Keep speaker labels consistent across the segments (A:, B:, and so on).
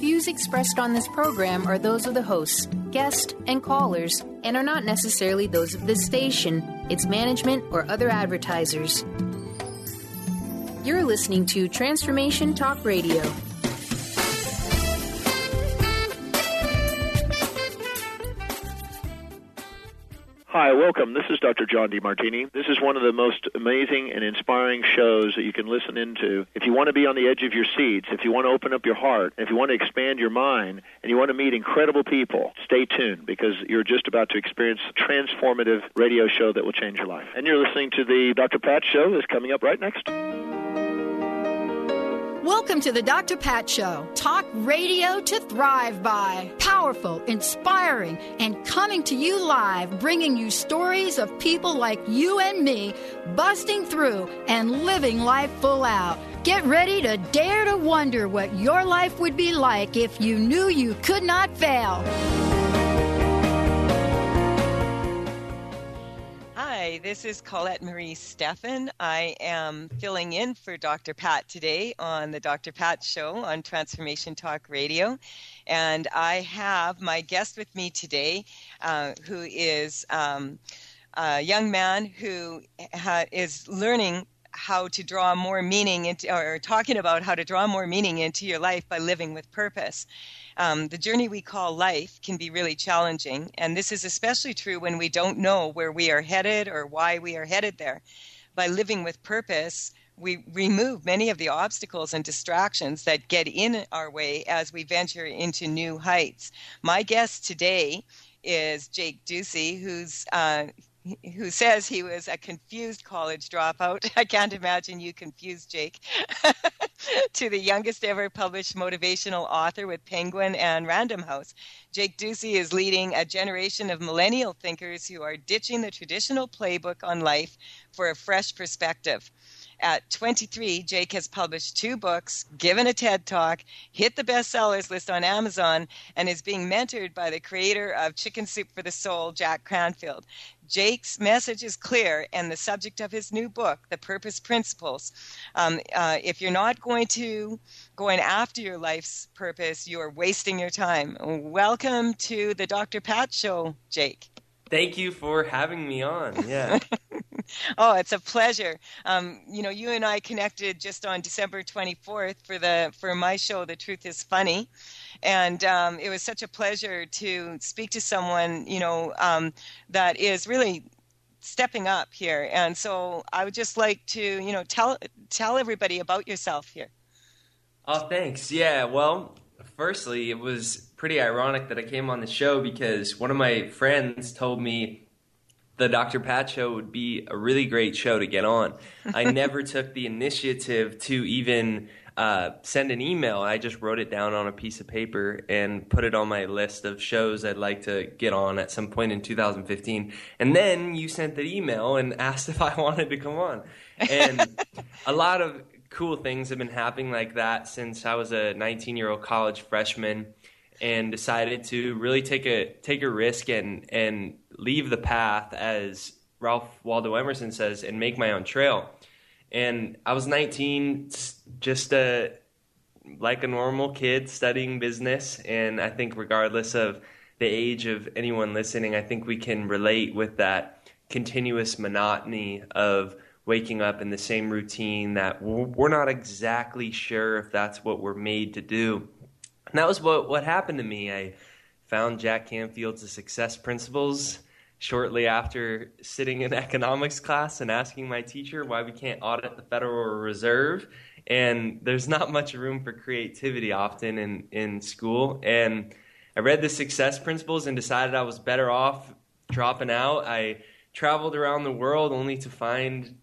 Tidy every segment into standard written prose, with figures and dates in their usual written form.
A: Views expressed on this program are those of the hosts, guests, and callers, and are not necessarily those of this station, its management, or other advertisers. You're listening to Transformation Talk Radio.
B: Hi, welcome. This is Dr. John DeMartini. This is one of the most amazing and inspiring shows that you can listen into. If you want to be on the edge of your seats, if you want to open up your heart, if you want to expand your mind, and you want to meet incredible people, stay tuned because you're just about to experience a transformative radio show that will change your life. And you're listening to the Dr. Pat Show that's coming up right next.
C: Welcome to the Dr. Pat Show. Talk radio to thrive by. Powerful, inspiring, and coming to you live, bringing you stories of people like you and me, busting through and living life full out. Get ready to dare to wonder what your life would be like if you knew you could not fail.
D: Hi, this is Colette Marie Steffen. I am filling in for Dr. Pat today on the Dr. Pat Show on Transformation Talk Radio. And I have my guest with me today who is a young man who is learning how to draw more meaning into, or talking about how to draw more meaning into your life by living with purpose. The journey we call life can be really challenging, and this is especially true when we don't know where we are headed or why we are headed there. By living with purpose, we remove many of the obstacles and distractions that get in our way as we venture into new heights. My guest today is Jake Ducey, who says he was a confused college dropout. I can't imagine you confused, Jake. To the youngest ever published motivational author with Penguin and Random House. Jake Ducey is leading a generation of millennial thinkers who are ditching the traditional playbook on life for a fresh perspective. At 23, Jake has published 2 books, given a TED Talk, hit the bestsellers list on Amazon, and is being mentored by the creator of Chicken Soup for the Soul, Jack Cranfield. Jake's message is clear, and the subject of his new book, The Purpose Principles. If you're not going after your life's purpose, you are wasting your time. Welcome to the Dr. Pat Show, Jake.
E: Thank you for having me on. Yeah.
D: Oh, it's a pleasure. You and I connected just on December 24th for my show, The Truth is Funny. And it was such a pleasure to speak to someone, that is really stepping up here. And so I would just like to, tell everybody about yourself here.
E: Oh, thanks. Yeah, well, firstly, it was pretty ironic that I came on the show because one of my friends told me the Dr. Pat Show would be a really great show to get on. I never took the initiative to even send an email. I just wrote it down on a piece of paper and put it on my list of shows I'd like to get on at some point in 2015. And then you sent the email and asked if I wanted to come on. And a lot of cool things have been happening like that since I was a 19-year-old college freshman and decided to really take a risk and leave the path, as Ralph Waldo Emerson says, and make my own trail. And I was 19, just like a normal kid studying business. And I think regardless of the age of anyone listening, I think we can relate with that continuous monotony of waking up in the same routine that we're not exactly sure if that's what we're made to do. And that was what happened to me. I found Jack Canfield's The Success Principles shortly after sitting in economics class and asking my teacher why we can't audit the Federal Reserve. And there's not much room for creativity often in school. And I read The Success Principles and decided I was better off dropping out. I traveled around the world only to find,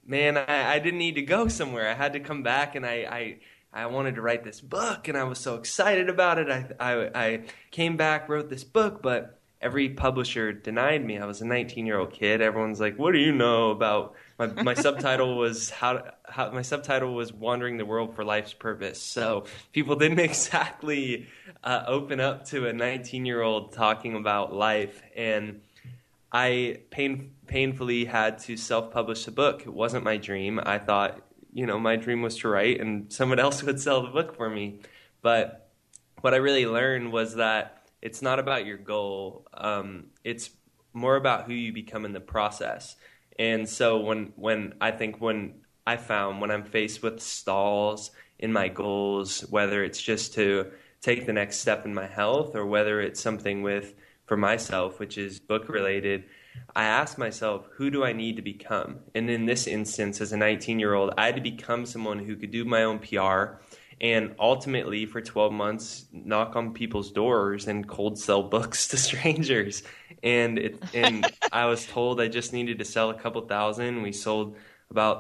E: I didn't need to go somewhere. I had to come back, and I wanted to write this book, and I was so excited about it. I came back, wrote this book, but every publisher denied me. I was a 19-year-old kid. Everyone's like, "What do you know about?" My subtitle was my subtitle was "Wandering the World for Life's Purpose." So people didn't exactly open up to a 19-year-old talking about life, and I painfully had to self-publish the book. It wasn't my dream. I thought, my dream was to write, and someone else would sell the book for me. But what I really learned was that it's not about your goal. It's more about who you become in the process. And so when I'm faced with stalls in my goals, whether it's just to take the next step in my health or whether it's something for myself, which is book related, I ask myself, who do I need to become? And in this instance, as a 19-year-old, I had to become someone who could do my own PR and ultimately for 12 months knock on people's doors and cold sell books to strangers. And I was told I just needed to sell a couple thousand. We sold about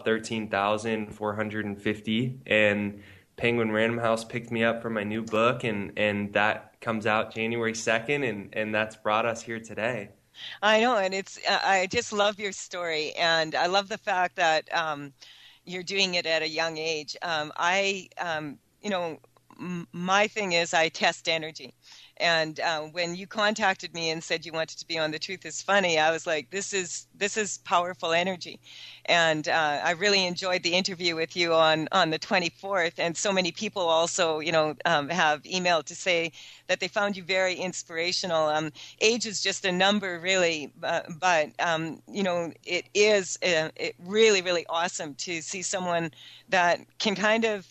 E: 13,450, and Penguin Random House picked me up for my new book, and that comes out January 2nd, and that's brought us here today.
D: I know, and I just love your story, and I love the fact that you're doing it at a young age. My thing is I test energy. And when you contacted me and said you wanted to be on The Truth is Funny, I was like, this is powerful energy. And I really enjoyed the interview with you on the 24th. And so many people also, have emailed to say that they found you very inspirational. Age is just a number, really. But it is really, really awesome to see someone that can kind of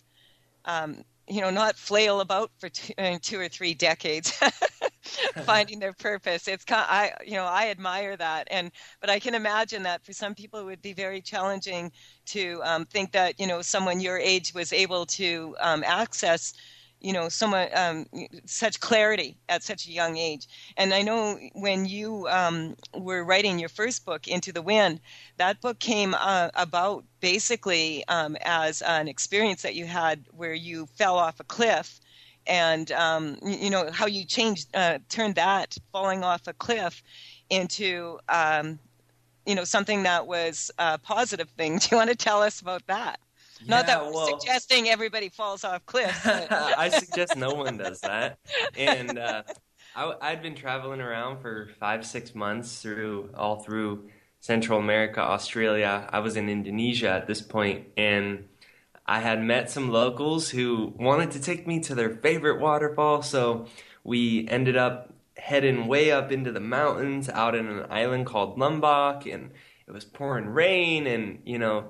D: not flail about for 2 or 3 decades, finding their purpose. It's I admire that, but I can imagine that for some people it would be very challenging to think that someone your age was able to access someone such clarity at such a young age. And I know when you were writing your first book, Into the Wind, that book came about basically as an experience that you had where you fell off a cliff, and how you turned that falling off a cliff into something that was a positive thing. Do you want to tell us about that? Not that we're suggesting everybody falls off cliffs. But.
E: I suggest no one does that. And I'd been traveling around for 5-6 months all through Central America, Australia. I was in Indonesia at this point, and I had met some locals who wanted to take me to their favorite waterfall. So we ended up heading way up into the mountains out in an island called Lombok, and it was pouring rain, and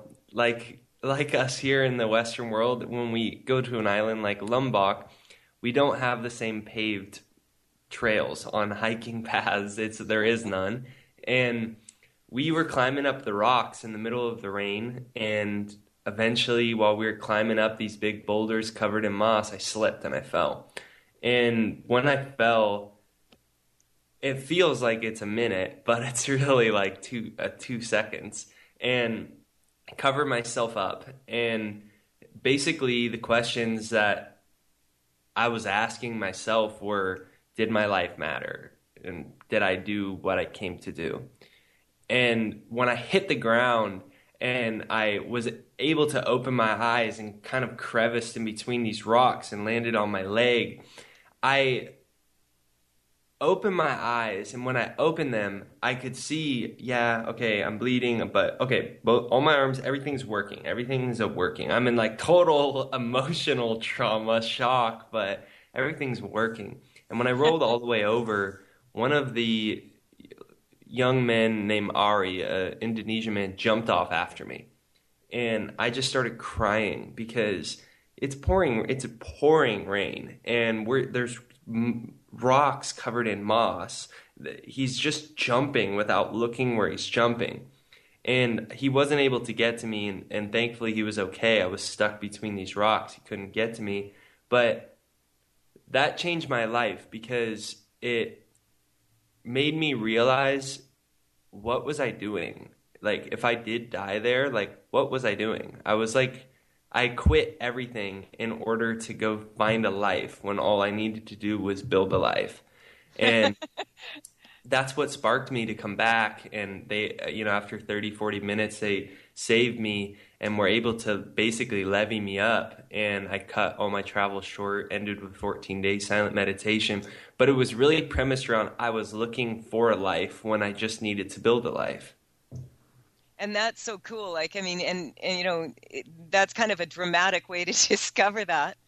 E: like us here in the Western world, when we go to an island like Lombok, we don't have the same paved trails on hiking paths. There is none. And we were climbing up the rocks in the middle of the rain, and eventually while we were climbing up these big boulders covered in moss, I slipped and I fell. And when I fell, it feels like it's a minute, but it's really like 2 seconds. And cover myself up, and basically the questions that I was asking myself were, did my life matter, and did I do what I came to do? And when I hit the ground and I was able to open my eyes and kind of creviced in between these rocks and landed on my leg, I opened my eyes, and when I opened them, I could see, I'm bleeding, but all my arms, everything's working. Everything's working. I'm in like total emotional trauma, shock, but everything's working. And when I rolled all the way over, one of the young men named Ari, an Indonesian man, jumped off after me. And I just started crying because it's a pouring rain, and there's rocks covered in moss. He's just jumping without looking where he's jumping, and he wasn't able to get to me, and thankfully he was okay. I was stuck between these rocks. He couldn't get to me, but that changed my life because it made me realize, what was I doing? Like, if I did die there, like, what was I doing? I was like, I quit everything in order to go find a life when all I needed to do was build a life. And that's what sparked me to come back. And they, after 30, 40 minutes, they saved me and were able to basically levy me up. And I cut all my travel short, ended with 14 days silent meditation. But it was really premised around, I was looking for a life when I just needed to build a life.
D: And that's so cool. That's kind of a dramatic way to discover that.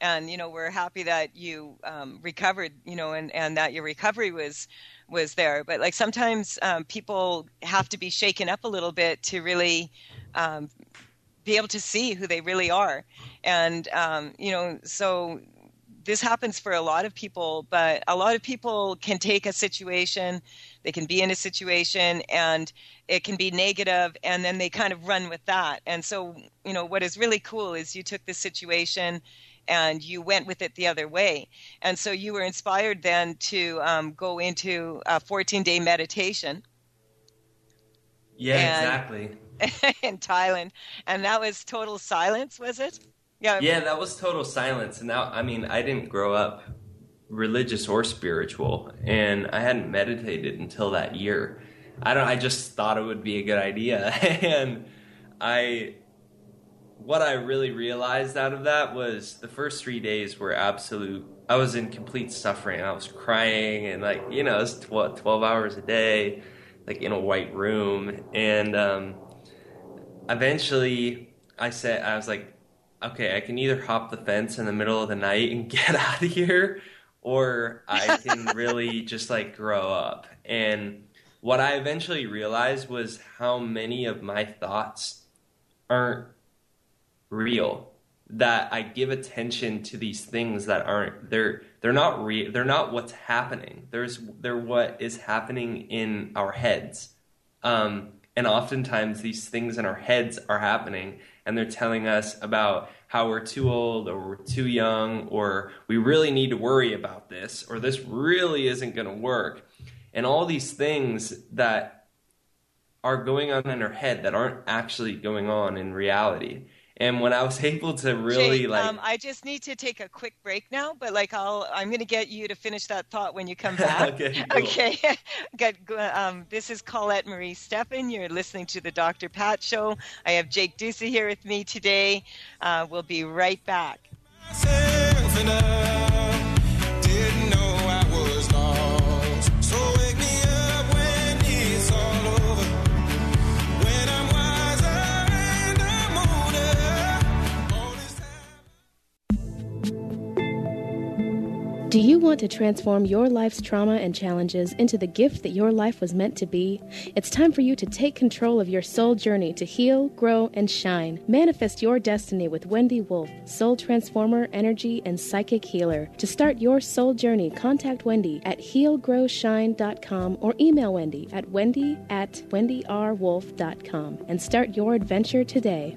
D: And, we're happy that you recovered, and that your recovery was there. But like sometimes people have to be shaken up a little bit to really be able to see who they really are. And, so this happens for a lot of people, but a lot of people can take a situation, they can be in a situation and it can be negative, and then they kind of run with that. And so, what is really cool is you took this situation and you went with it the other way. And so you were inspired then to go into a 14-day meditation.
E: Yeah, exactly.
D: In Thailand. And that was total silence, was it?
E: Yeah, that was total silence. And now, I didn't grow up religious or spiritual, and I hadn't meditated until that year. I just thought it would be a good idea. And what I really realized out of that was the first 3 days were I was in complete suffering. I was crying, and it was 12 hours a day, in a white room. And eventually I was like, okay, I can either hop the fence in the middle of the night and get out of here, or I can really just grow up. And what I eventually realized was how many of my thoughts aren't real, that I give attention to these things that aren't, they're not real, they're not what's happening. They're what is happening in our heads. And oftentimes these things in our heads are happening, and they're telling us about how we're too old, or we're too young, or we really need to worry about this, or this really isn't going to work. And all these things that are going on in our head that aren't actually going on in reality. And when I was able to really
D: Jake, I just need to take a quick break now, but I'm going to get you to finish that thought when you come back.
E: Okay, cool.
D: Okay. Good. This is Colette Marie Steffen. You're listening to the Dr. Pat Show. I have Jake Ducey here with me today. We'll be right back.
F: Do you want to transform your life's trauma and challenges into the gift that your life was meant to be? It's time for you to take control of your soul journey to heal, grow, and shine. Manifest your destiny with Wendy Wolf, soul transformer, energy, and psychic healer. To start your soul journey, contact Wendy at healgrowshine.com or email Wendy at wendy@wendyrwolf.com and start your adventure today.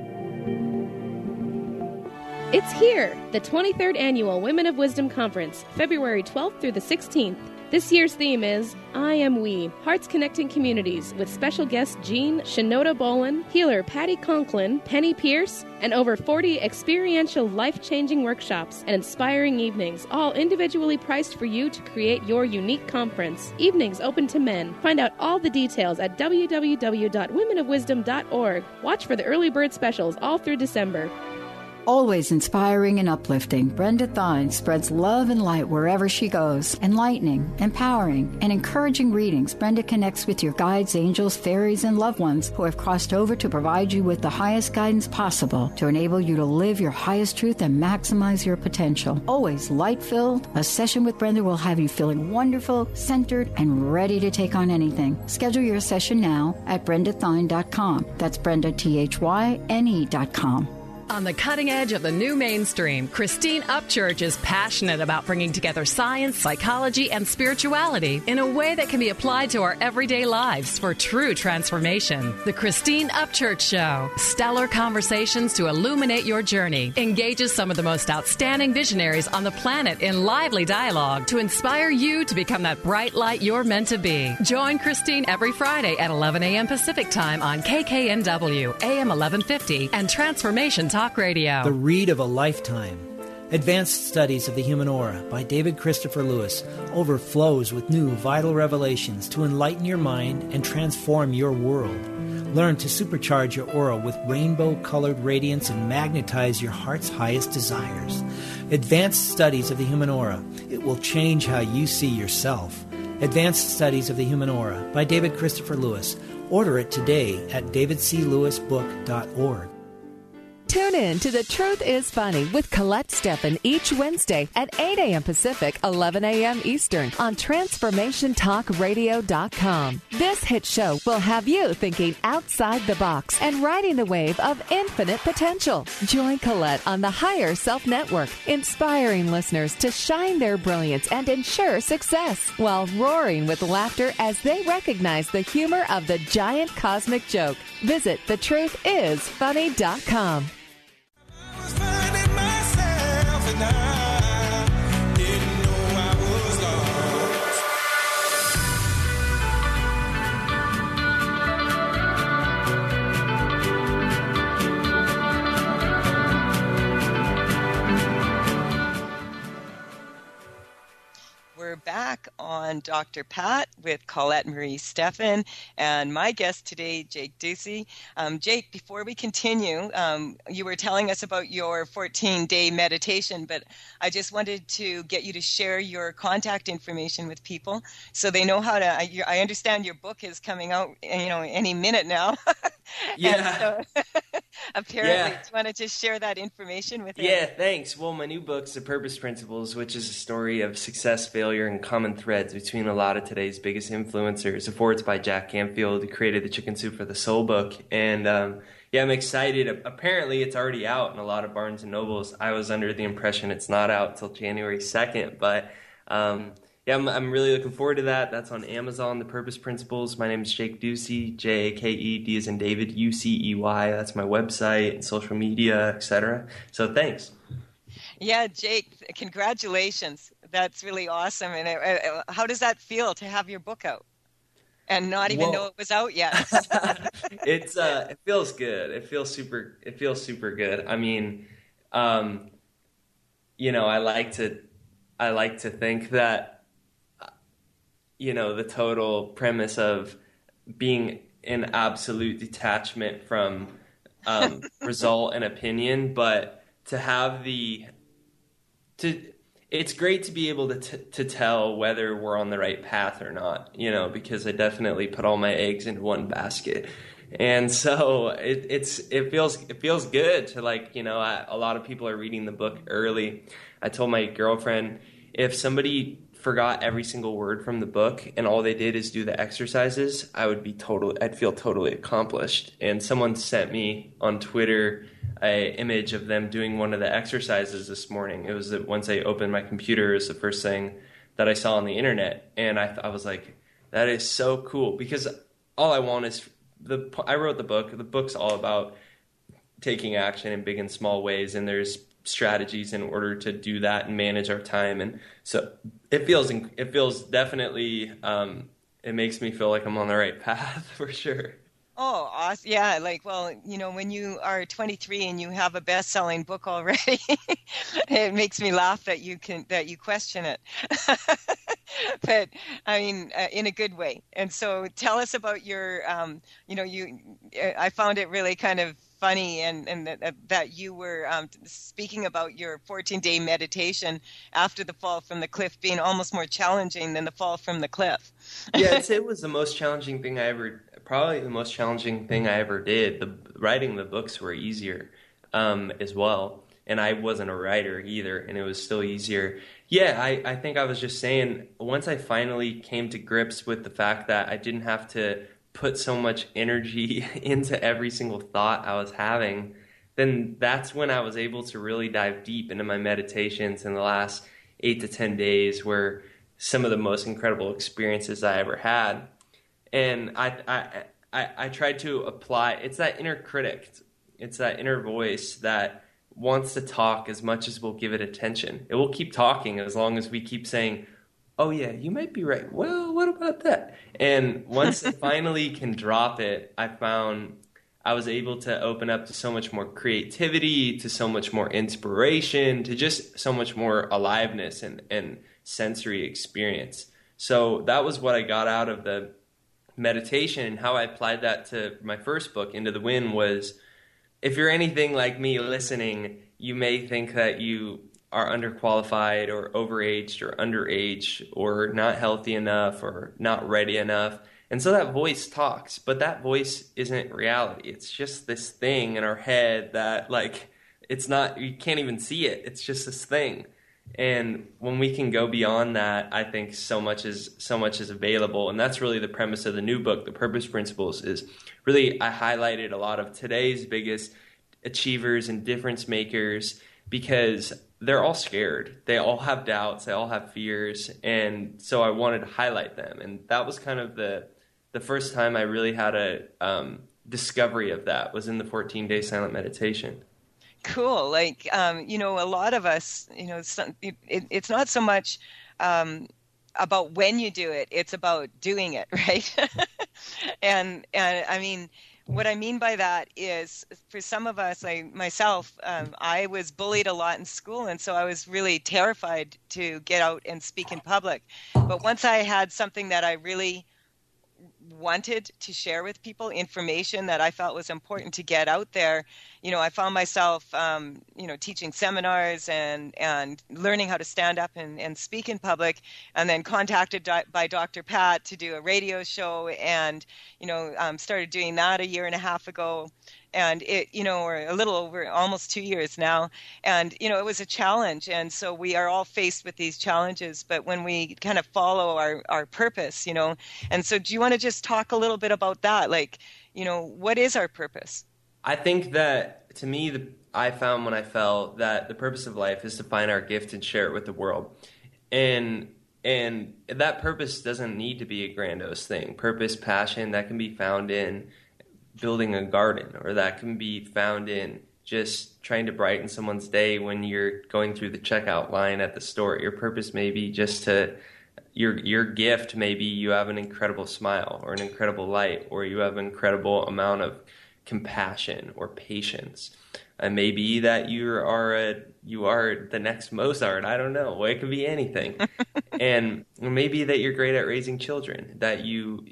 F: It's here, the 23rd Annual Women of Wisdom Conference, February 12th through the 16th. This year's theme is I Am We, Hearts Connecting Communities, with special guests Jean Shinoda Bolin, healer Patty Conklin, Penny Pierce, and over 40 experiential life-changing workshops and inspiring evenings, all individually priced for you to create your unique conference. Evenings open to men. Find out all the details at www.womenofwisdom.org. Watch for the early bird specials all through December.
G: Always inspiring and uplifting, Brenda Thine spreads love and light wherever she goes. Enlightening, empowering, and encouraging readings, Brenda connects with your guides, angels, fairies, and loved ones who have crossed over to provide you with the highest guidance possible to enable you to live your highest truth and maximize your potential. Always light-filled, a session with Brenda will have you feeling wonderful, centered, and ready to take on anything. Schedule your session now at BrendaThine.com. That's BrendaThyne.com.
H: On the cutting edge of the new mainstream, Christine Upchurch is passionate about bringing together science, psychology, and spirituality in a way that can be applied to our everyday lives for true transformation. The Christine Upchurch Show, stellar conversations to illuminate your journey, engages some of the most outstanding visionaries on the planet in lively dialogue to inspire you to become that bright light you're meant to be. Join Christine every Friday at 11 a.m. Pacific Time on KKNW, AM 1150, and Transformation Talk Radio.
I: The Read of a Lifetime. Advanced Studies of the Human Aura by David Christopher Lewis overflows with new vital revelations to enlighten your mind and transform your world. Learn to supercharge your aura with rainbow-colored radiance and magnetize your heart's highest desires. Advanced Studies of the Human Aura. It will change how you see yourself. Advanced Studies of the Human Aura by David Christopher Lewis. Order it today at davidclewisbook.org.
H: Tune in to The Truth is Funny with Colette Steffen each Wednesday at 8 a.m. Pacific, 11 a.m. Eastern on TransformationTalkRadio.com. This hit show will have you thinking outside the box and riding the wave of infinite potential. Join Colette on the Higher Self Network, inspiring listeners to shine their brilliance and ensure success while roaring with laughter as they recognize the humor of the giant cosmic joke. Visit thetruthisfunny.com.
D: We're back on Dr. Pat with Colette Marie Steffen and my guest today, Jake Ducey. Jake, before we continue, you were telling us about your 14-day meditation, but I just wanted to get you to share your contact information with people so they know how to. I understand your book is coming out, any minute now.
E: Yeah.
D: So, apparently, just wanted to share that information with you.
E: Yeah, thanks. Well, my new book's The Purpose Principles, which is a story of success, failure, and common threads between a lot of today's biggest influencers. It's by Jack Canfield, who created the Chicken Soup for the Soul book. And I'm excited. Apparently, it's already out in a lot of Barnes & Nobles. I was under the impression it's not out till January 2nd, but I'm really looking forward to that. That's on Amazon, The Purpose Principles. My name is Jake Ducey, Jake, D as in David, UCEY. That's my website and social media, etc. So thanks.
D: Yeah, Jake, congratulations. That's really awesome. And how does that feel to have your book out and not even know it was out yet?
E: It feels good. It feels super good. I mean, I like to think that, the total premise of being in absolute detachment from result and opinion, but to have it's great to be able to tell whether we're on the right path or not, because I definitely put all my eggs in one basket. And so it feels good to a lot of people are reading the book early. I told my girlfriend, if somebody forgot every single word from the book and all they did is do the exercises, I'd feel totally accomplished. And someone sent me on Twitter an image of them doing one of the exercises this morning. It was once I opened my computer, it was the first thing that I saw on the internet. And I was like, that is so cool, because all I want is I wrote the book. The book's all about taking action in big and small ways, and there's strategies in order to do that and manage our time. And so it feels definitely, it makes me feel like I'm on the right path for sure.
D: Oh, awesome. Yeah. When you are 23 and you have a best-selling book already, it makes me laugh that you question it. But I mean, in a good way. And so tell us about your, I found it really kind of funny and that you were speaking about your 14-day meditation after the fall from the cliff being almost more challenging than the fall from the cliff.
E: Yeah, I'd say it was the most challenging thing probably the most challenging thing I ever did. Writing the books were easier as well. And I wasn't a writer either, and it was still easier. Yeah, I think I was just saying, once I finally came to grips with the fact that I didn't have to put so much energy into every single thought I was having, then that's when I was able to really dive deep into my meditations in the last 8 to 10 days, were some of the most incredible experiences I ever had. And I tried to apply, it's that inner critic, it's that inner voice that wants to talk as much as we'll give it attention. It will keep talking as long as we keep saying, oh yeah, you might be right. Well, what about that? And once I finally can drop it, I found I was able to open up to so much more creativity, to so much more inspiration, to just so much more aliveness and sensory experience. So that was what I got out of the meditation, and how I applied that to my first book, Into the Wind, was, if you're anything like me listening, you may think that you are underqualified or overaged or underage or not healthy enough or not ready enough. And so that voice talks, but that voice isn't reality. It's just this thing in our head that, like, it's not, you can't even see it. It's just this thing. And when we can go beyond that, I think so much is available. And that's really the premise of the new book, The Purpose Principles, is really, I highlighted a lot of today's biggest achievers and difference makers, because they're all scared. They all have doubts. They all have fears. And so I wanted to highlight them. And that was kind of the first time I really had a discovery of that, was in the 14-day silent meditation.
D: Cool. Like, a lot of us, it's not so much about when you do it, it's about doing it, right? and I mean, what I mean by that is, for some of us, like myself, I was bullied a lot in school, and so I was really terrified to get out and speak in public. But once I had something that I really wanted to share with people, information that I felt was important to get out there, I found myself, teaching seminars and learning how to stand up and speak in public, and then contacted by Dr. Pat to do a radio show, and, started doing that a year and a half ago. And it, or a little over almost 2 years now. And, it was a challenge. And so we are all faced with these challenges, but when we kind of follow our purpose, and so do you want to just talk a little bit about that? Like, what is our purpose?
E: I think that, to me, I found when I fell that the purpose of life is to find our gift and share it with the world. And that purpose doesn't need to be a grandiose thing. Purpose, passion, that can be found in building a garden, or that can be found in just trying to brighten someone's day when you're going through the checkout line at the store. Your purpose may be just to, your gift, maybe you have an incredible smile or an incredible light, or you have an incredible amount of compassion or patience. And maybe that you are the next Mozart. I don't know. It could be anything. And maybe that you're great at raising children, that you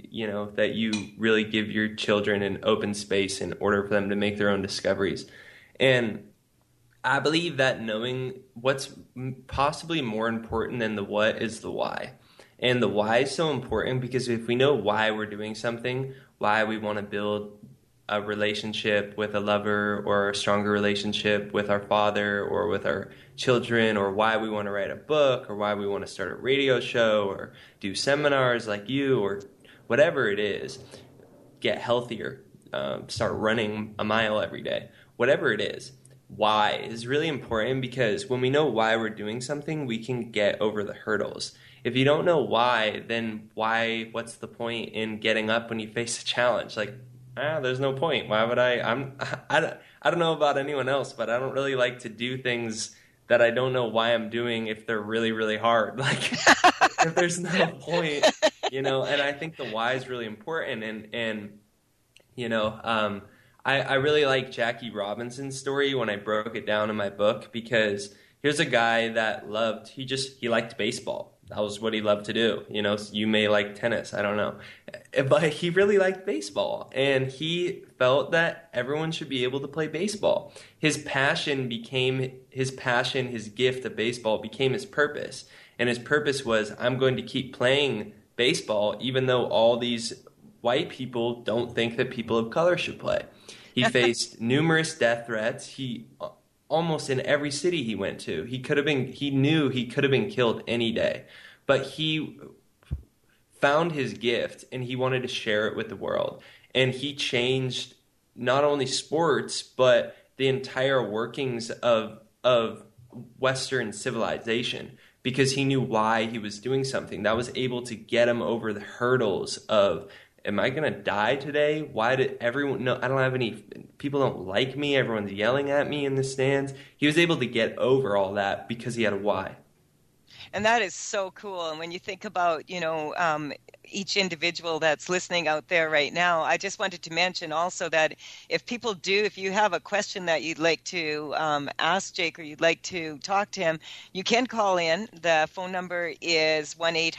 E: really give your children an open space in order for them to make their own discoveries. And I believe that knowing what's possibly more important than the what is the why. And the why is so important because if we know why we're doing something, why we want to build a relationship with a lover, or a stronger relationship with our father or with our children, or why we want to write a book, or why we want to start a radio show or do seminars like you, or whatever it is, get healthier, start running a mile every day, whatever it is. Why is really important, because when we know why we're doing something, we can get over the hurdles. If you don't know why, then what's the point in getting up when you face a challenge? Like, there's no point. Why would I don't know about anyone else, but I don't really like to do things that I don't know why I'm doing if they're really, really hard. Like, if there's no point, and I think the why is really important. And I really like Jackie Robinson's story when I broke it down in my book, because here's a guy that he liked baseball. That was what he loved to do. You may like tennis, I don't know. But he really liked baseball. And he felt that everyone should be able to play baseball. His passion, his gift of baseball became his purpose. And his purpose was, I'm going to keep playing baseball even though all these white people don't think that people of color should play. He faced numerous death threats. Almost in every city he went to, he knew he could have been killed any day, but he found his gift and he wanted to share it with the world. And he changed not only sports, but the entire workings of Western civilization, because he knew why he was doing something that was able to get him over the hurdles of, am I going to die today? Why did everyone know? I don't have any, people don't like me. Everyone's yelling at me in the stands. He was able to get over all that because he had a why.
D: And that is so cool. And when you think about, each individual that's listening out there right now, I just wanted to mention also that if you have a question that you'd like to ask Jake, or you'd like to talk to him, you can call in. The phone number is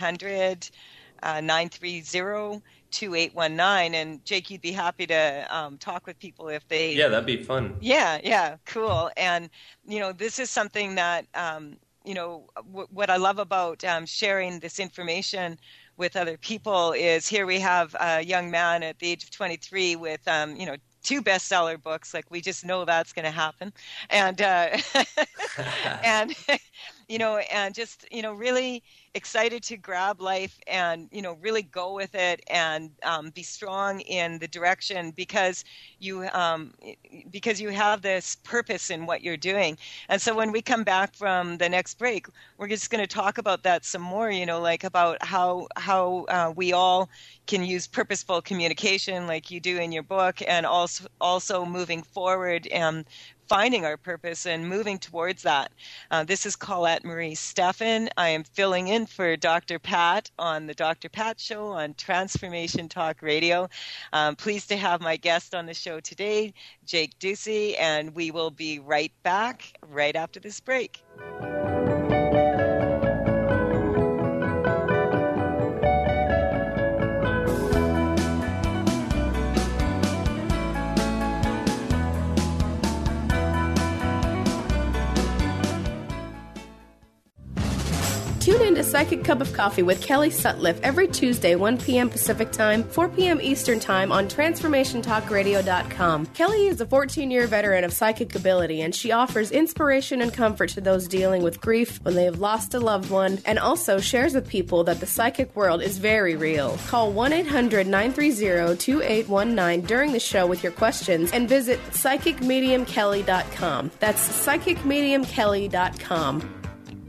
D: 1-800-930-2819, and Jake, you'd be happy to talk with people if they...
E: Yeah, that'd be fun.
D: Yeah, cool. And, this is something that, what I love about sharing this information with other people is here we have a young man at the age of 23 with, 2 bestseller books. Like, we just know that's going to happen. And, and, and just, really excited to grab life and, really go with it and be strong in the direction because you have this purpose in what you're doing. And so when we come back from the next break, we're just going to talk about that some more, about how we all can use purposeful communication like you do in your book, and also moving forward and finding our purpose and moving towards that. This is Colette Marie Steffen. I am filling in for Dr. Pat on the Dr. Pat Show on Transformation Talk Radio. Pleased to have my guest on the show today, Jake Ducey, and we will be right back right after this break.
F: Tune in to Psychic Cup of Coffee with Kelly Sutliff every Tuesday, 1 p.m. Pacific Time, 4 p.m. Eastern Time on TransformationTalkRadio.com. Kelly is a 14-year veteran of psychic ability, and she offers inspiration and comfort to those dealing with grief when they have lost a loved one, and also shares with people that the psychic world is very real. Call 1-800-930-2819 during the show with your questions, and visit PsychicMediumKelly.com. That's PsychicMediumKelly.com.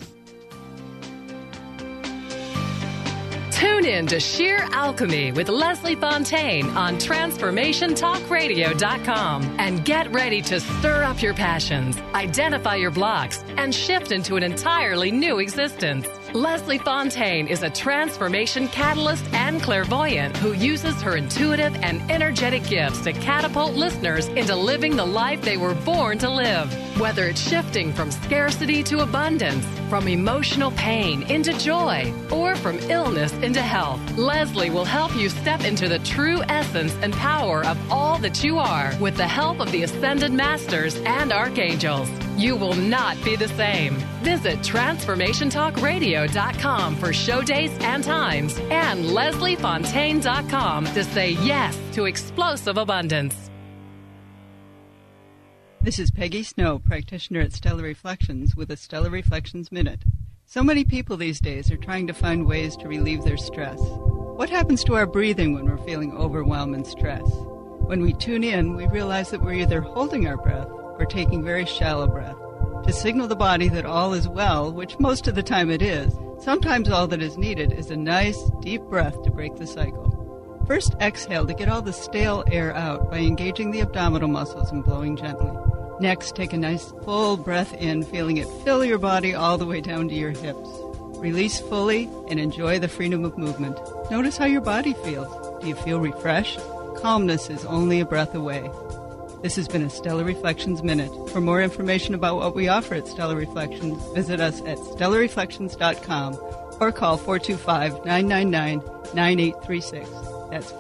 H: Tune in to Sheer Alchemy with Leslie Fontaine on TransformationTalkRadio.com and get ready to stir up your passions, identify your blocks, and shift into an entirely new existence. Leslie Fontaine is a transformation catalyst and clairvoyant who uses her intuitive and energetic gifts to catapult listeners into living the life they were born to live. Whether it's shifting from scarcity to abundance, from emotional pain into joy, or from illness into health, Leslie will help you step into the true essence and power of all that you are with the help of the Ascended Masters and Archangels. You will not be the same. Visit TransformationTalkRadio.com for show dates and times, and LeslieFontaine.com to say yes to explosive abundance.
J: This is Peggy Snow, practitioner at Stellar Reflections, with a Stellar Reflections Minute. So many people these days are trying to find ways to relieve their stress. What happens to our breathing when we're feeling overwhelmed and stress? When we tune in, we realize that we're either holding our breath or taking very shallow breath to signal the body that all is well, which most of the time it is. Sometimes all that is needed is a nice, deep breath to break the cycle. First, exhale to get all the stale air out by engaging the abdominal muscles and blowing gently. Next, take a nice full breath in, feeling it fill your body all the way down to your hips. Release fully and enjoy the freedom of movement. Notice how your body feels. Do you feel refreshed? Calmness is only a breath away. This has been a Stellar Reflections Minute. For more information about what we offer at Stellar Reflections, visit us at StellarReflections.com or call 425-999-9836. That's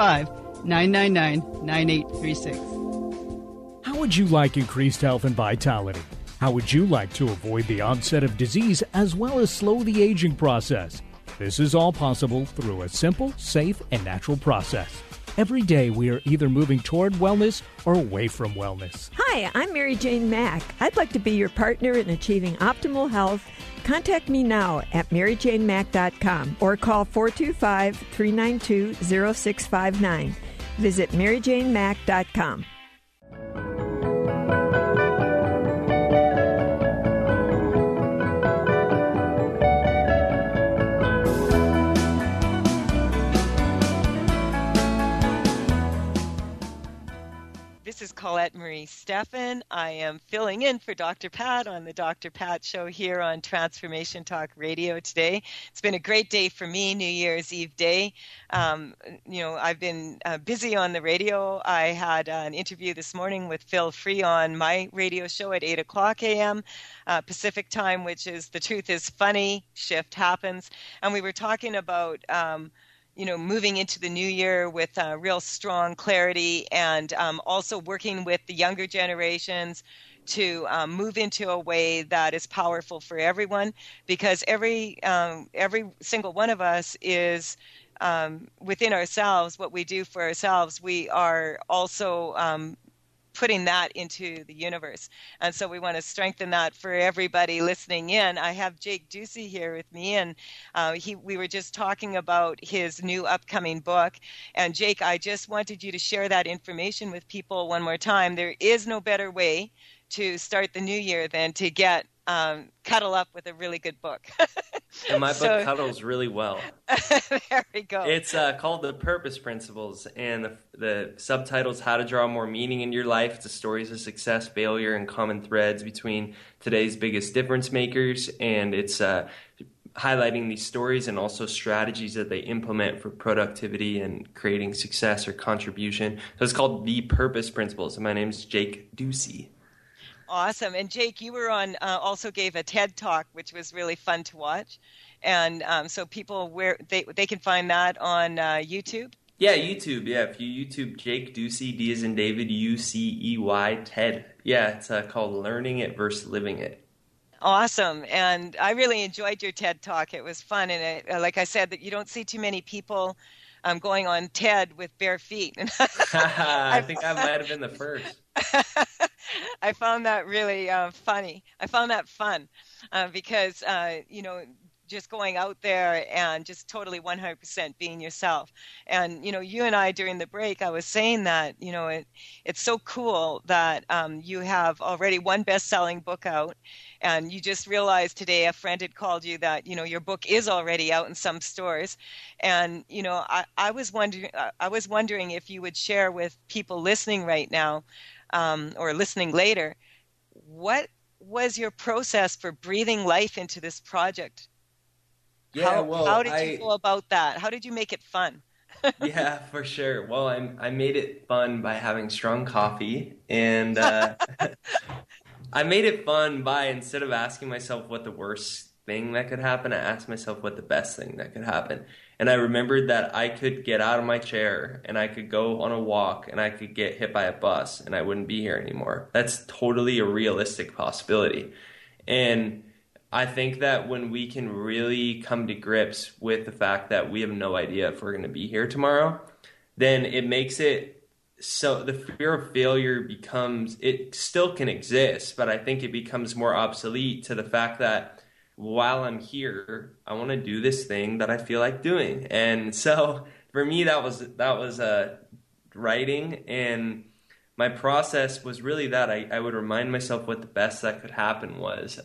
J: 425-999-9836.
K: How would you like increased health and vitality? How would you like to avoid the onset of disease as well as slow the aging process? This is all possible through a simple, safe, and natural process. Every day we are either moving toward wellness or away from wellness.
L: Hi, I'm Mary Jane Mack. I'd like to be your partner in achieving optimal health. Contact me now at maryjanemack.com or call 425-392-0659. Visit maryjanemack.com.
D: This is Colette Marie Steffen. I am filling in for Dr. Pat on the Dr. Pat Show here on Transformation Talk Radio today. It's been a great day for me, New Year's Eve day. I've been busy on the radio. I had an interview this morning with Phil Free on my radio show at 8 o'clock a.m. Pacific time, which is The Truth is Funny, Shift Happens. And we were talking about moving into the new year with real strong clarity and also working with the younger generations to move into a way that is powerful for everyone, because every single one of us is within ourselves. What we do for ourselves, we are also putting that into the universe. And so we want to strengthen that for everybody listening in. I have Jake Ducey here with me, and we were just talking about his new upcoming book. And Jake, I just wanted you to share that information with people one more time. There is no better way to start the new year than to get cuddle up with a really good book.
E: And my book cuddles really well.
D: There we go.
E: It's called The Purpose Principles, and the subtitle's How to Draw More Meaning in Your Life. It's the stories of success, failure, and common threads between today's biggest difference makers. And it's highlighting these stories and also strategies that they implement for productivity and creating success or contribution. So it's called The Purpose Principles, and my name's Jake Ducey.
D: Awesome. And Jake, you were on, also gave a TED Talk, which was really fun to watch. And so people, they can find that on YouTube?
E: Yeah, YouTube. Yeah, if you YouTube Jake Ducey, D as in David, U-C-E-Y, TED. Yeah, it's called Learning It versus Living It.
D: Awesome. And I really enjoyed your TED Talk. It was fun. And like I said, that you don't see too many people going on TED with bare feet.
E: I think I might have been the first.
D: I found that really funny. I found that fun because, just going out there and just totally 100% being yourself. And, you and I during the break, I was saying that, it's so cool that you have already one best-selling book out. And you just realized today a friend had called you that, your book is already out in some stores. And, I was wondering if you would share with people listening right now or listening later, what was your process for breathing life into this project?
E: Yeah,
D: how did you go about that? How did you make it fun?
E: Yeah, for sure. Well, I made it fun by having strong coffee, and I made it fun by, instead of asking myself what the worst thing that could happen, I asked myself what the best thing that could happen. And I remembered that I could get out of my chair and I could go on a walk and I could get hit by a bus and I wouldn't be here anymore. That's totally a realistic possibility. And I think that when we can really come to grips with the fact that we have no idea if we're going to be here tomorrow, then it makes it so the fear of failure becomes, it still can exist, but I think it becomes more obsolete to the fact that while I'm here, I want to do this thing that I feel like doing. And so for me, that was writing, and my process was really that I would remind myself what the best that could happen was.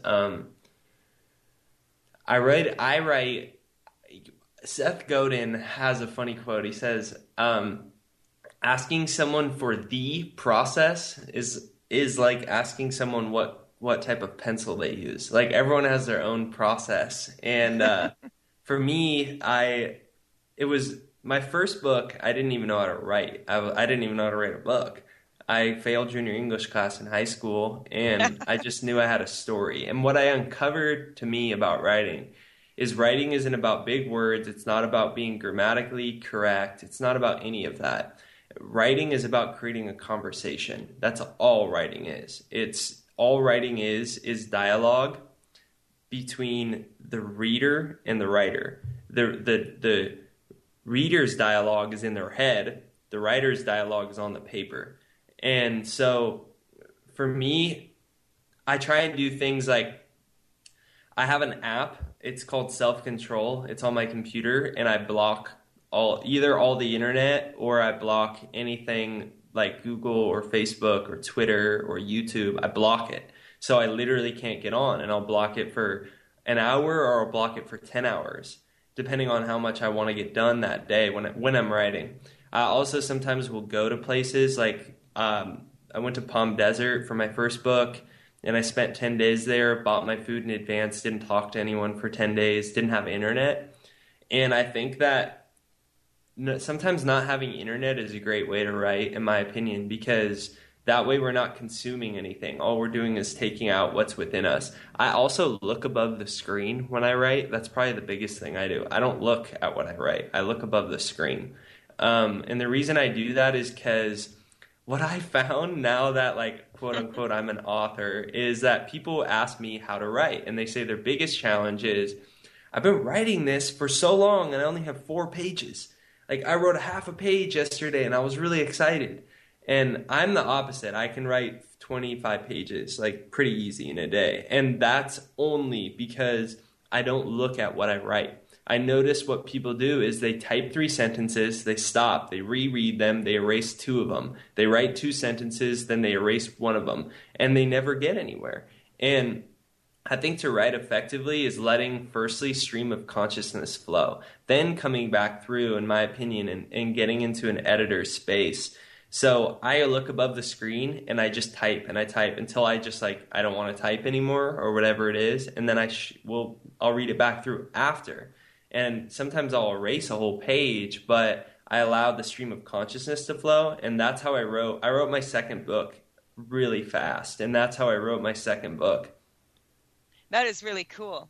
E: I write. Seth Godin has a funny quote. He says, asking someone for the process is like asking someone what type of pencil they use. Like, everyone has their own process. And for me, it was my first book. I didn't even know how to write. I didn't even know how to write a book. I failed junior English class in high school, and I just knew I had a story. And what I uncovered to me about writing isn't about big words. It's not about being grammatically correct. It's not about any of that. Writing is about creating a conversation. That's all writing is. All writing is dialogue between the reader and the writer. The reader's dialogue is in their head. The writer's dialogue is on the paper. And so for me, I try and do things like, I have an app. It's called Self-Control. It's on my computer, and I block either all the internet, or I block anything like Google or Facebook or Twitter or YouTube. I block it. So I literally can't get on, and I'll block it for an hour, or I'll block it for 10 hours, depending on how much I want to get done that day when I'm writing. I also sometimes will go to places like, I went to Palm Desert for my first book, and I spent 10 days there, bought my food in advance, didn't talk to anyone for 10 days, didn't have internet. And I think that sometimes not having internet is a great way to write, in my opinion, because that way we're not consuming anything. All we're doing is taking out what's within us. I also look above the screen when I write. That's probably the biggest thing I do. I don't look at what I write. I look above the screen. And the reason I do that is because what I found now that, like, quote unquote, I'm an author, is that people ask me how to write, and they say their biggest challenge is, I've been writing this for so long and I only have 4 pages. Like, I wrote a half a page yesterday and I was really excited. And I'm the opposite. I can write 25 pages, like, pretty easy in a day. And that's only because I don't look at what I write. I notice what people do is they type 3 sentences, they stop, they reread them, they erase 2 of them. They write 2 sentences, then they erase 1 of them, and they never get anywhere. And I think to write effectively is letting, firstly, stream of consciousness flow, then coming back through, in my opinion, and getting into an editor's space. So I look above the screen and I just type and I type until I just, like, I don't want to type anymore or whatever it is, and then I'll read it back through after. And sometimes I'll erase a whole page, but I allowed the stream of consciousness to flow, and that's how I wrote. I wrote my second book really fast, and that's how I wrote my second book.
D: That is really cool.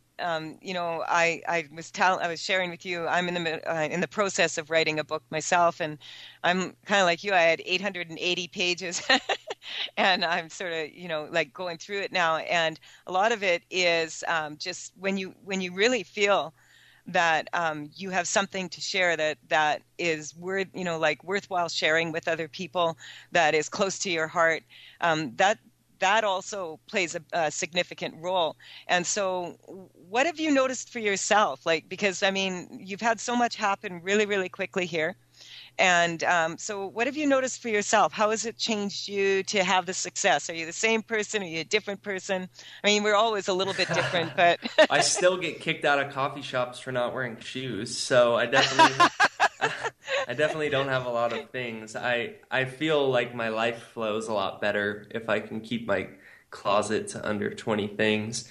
D: I was sharing with you, I'm in the process of writing a book myself, and I'm kind of like you. I had 880 pages, and I'm sort of, like, going through it now. And a lot of it is just when you really feel that you have something to share that is worthwhile sharing with other people, that is close to your heart, that also plays a significant role. And so what have you noticed for yourself? Like, because, I mean, you've had so much happen really, really quickly here. And so what have you noticed for yourself? How has it changed you to have the success? Are you the same person? Are you a different person? I mean, we're always a little bit different, but...
E: I still get kicked out of coffee shops for not wearing shoes, so I definitely don't have a lot of things. I feel like my life flows a lot better if I can keep my closet to under 20 things.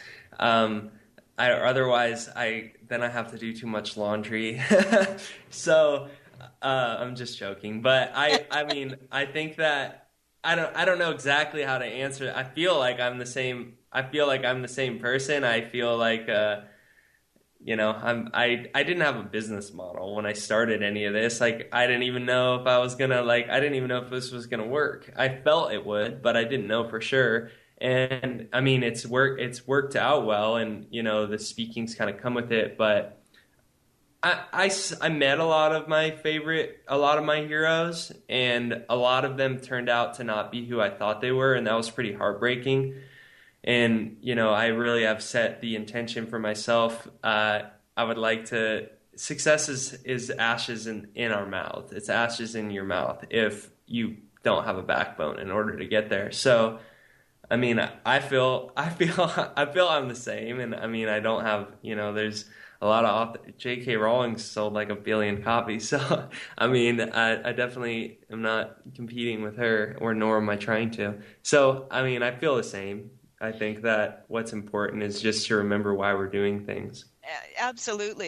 E: Otherwise, I have to do too much laundry. So... I'm just joking, but I mean, I think that I don't know exactly how to answer it. I feel like I'm the same person. I feel like, I didn't have a business model when I started any of this. Like, I didn't even know if I was going to, I didn't even know if this was going to work. I felt it would, but I didn't know for sure. And I mean, it's worked out well, and, the speaking's kind of come with it, but I met a lot of my heroes, and a lot of them turned out to not be who I thought they were, and that was pretty heartbreaking. And, I really have set the intention for myself. I would like to, success is ashes in our mouth. It's ashes in your mouth if you don't have a backbone in order to get there. So, I mean, I feel I'm the same. And I mean, I don't have, there's a lot of J.K. Rowling sold like 1 billion copies. So, I mean, I definitely am not competing with her, nor am I trying to. So, I mean, I feel the same. I think that what's important is just to remember why we're doing things.
D: Absolutely.